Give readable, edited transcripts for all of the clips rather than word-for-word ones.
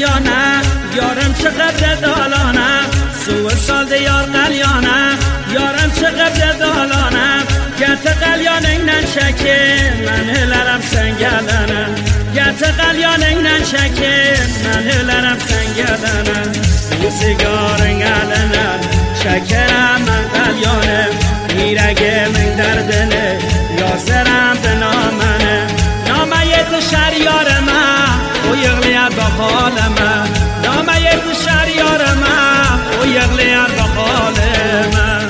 قلیانه یارم چقدر دالانه سو سال دیار قلیانه یارم چقدر دالانه گت قلیان این نشکه من هلرم سنگلانه گت قلیان این نشکه من هلرم سنگلانه روزگار انگلانه شکرم من قلیانه میرگه من دردنه یاسرم به نامنه نامه تو شریار من او یغلیر با حال من نامه تو شریار من او یغلیر با حال من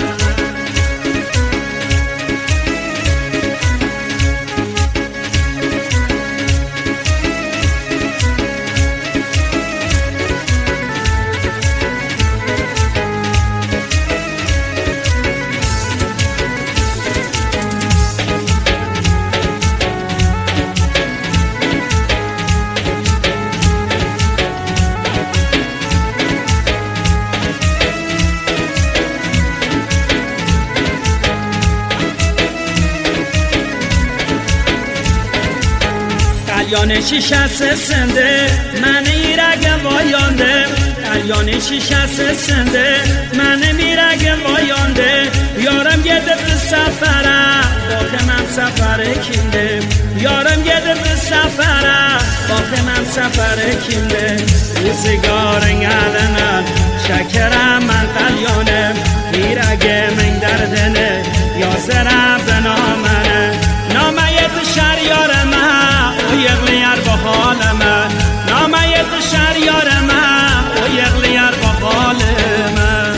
قلیان شیشه سنده من ایرگم وایانده قلیان شیشه سنده من میرگم وایانده یارم گده به سفره باقی من سفره کینده یارم گده به سفره باقی من سفره کینده روزگار انگلنه شکرم من قلیانه میرگم این دردنه یاسرم به نامنه نامه تو شریار من او یغلیر با حال من نامه تو شریار من او یغلیر با حال من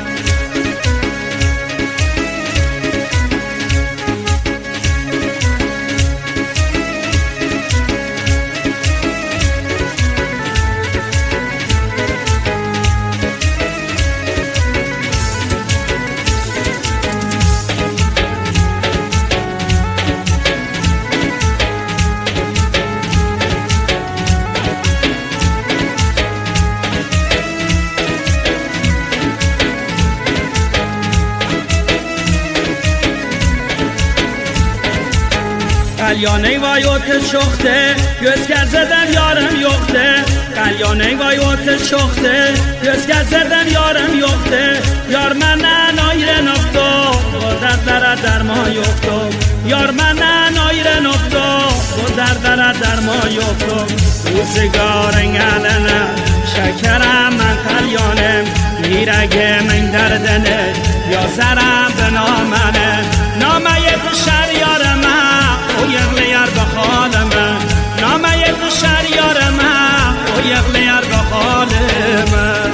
قلیانه وای اوت شخته gözger زدن یارم یخته قلیانه وای اوت شخته gözger زدن یارم یخته یار من نایر نفتو دردر درما یفتو یار من نایر نفتو دردر درما یفتو روزگار انگلنه شکرم من قلیانه میرگه من دردنه یا سرم به نامنه نامه تو شریار من او یغلیر با حال من نامه تو شریار من او یغلیر با حال من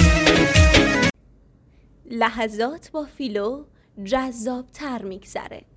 لحظات با فیلو جذاب تر میگذره.